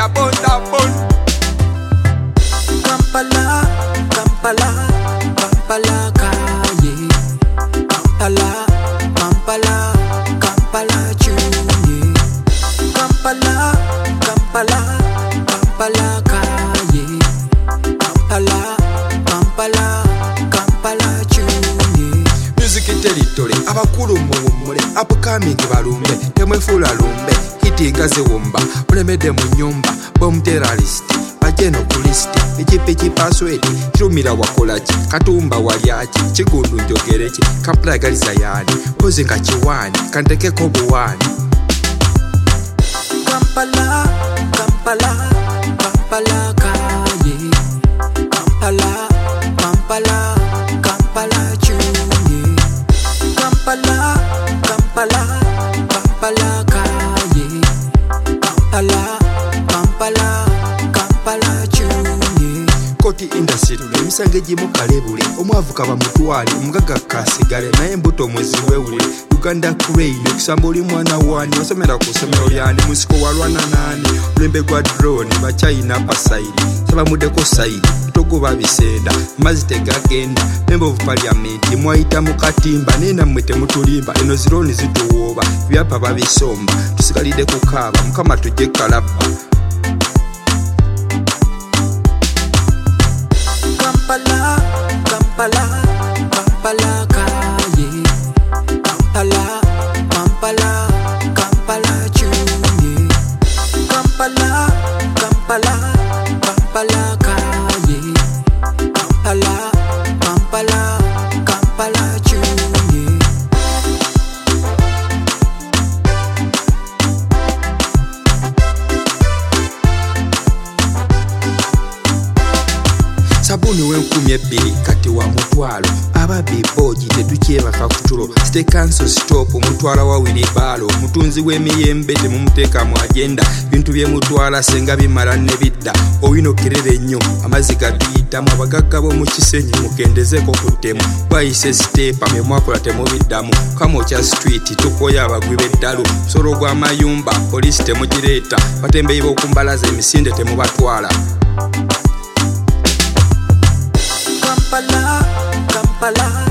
ya bonda bon. Kampala, Kampala, Kampala kaye. Kampala, Kampala, Kampala chunye. Kampala, Kampala, Kampala kaye. Kampala, Kampala, Kampala chunye. Music territory, abakulu muwumule, upcoming balumbe, temwefula lumbe, hiti ngaze womba, ulemede mu nyumba, bomb terrorist, bajeno kulisti, ekipe password, kirumira wakolaki, katumba waliaki, kigundu njogereki, Kampala galiza yani, poze nga kiwani, kantekeko buwani. Kampala, Kampala, Kampala kaye. Kampala, Kampala, Kampala chunye. Kampala, Kampala, Kampala kaye. Kampala, Kampala, Kampala chunye. Koti industry emisango egimu kalebule, omwavuka bamutwale, omugaga kasigale, naye embuto mwezi wewule. Uganda Crane, okusamba oli mwana wani, wasomera ku ssomero lyani, musiko walwana nani, olembe gwa drone, bachina pasaidi, sabamuddeko saidi, togoba bisenda, amazzi tegagenda, member of parliament, mwayita mu katimba, nena mmwe temutulimba, eno zironi zituwooba, ebyapa babisomba, tusigalidde kukaaba, mukama tujje kalabba. Kampala, Kampala, Kampala kaye. Kampala, Kampala, Kampala chunye. Kampala, Kampala, Kampala kaye. Kampala, Kampala, Kampala chunye. Sabuni w'enkumi ebbiri kati wa mutwalo, ababbi bogi tetukyebaka kutulo, state council stop mutwala wa wilibalo, mutunzi w'emiyembe temumuteeka mu agenda, bintu bye mutwala senga bimala ne bidda, owino kerere nnyo amazzi gatuyitamu, abagagga b'omu Kisenyi mukendezeeko ku ttemu, bwayise stepa bye mwakola temubiddamu, Kamokya street tukoya abagwi b'eddalu, musolo gw'amayumba poliisi temugireeta, batembeeyi b'okumbalaza emisinde temubatwala. Kampala, Kampala,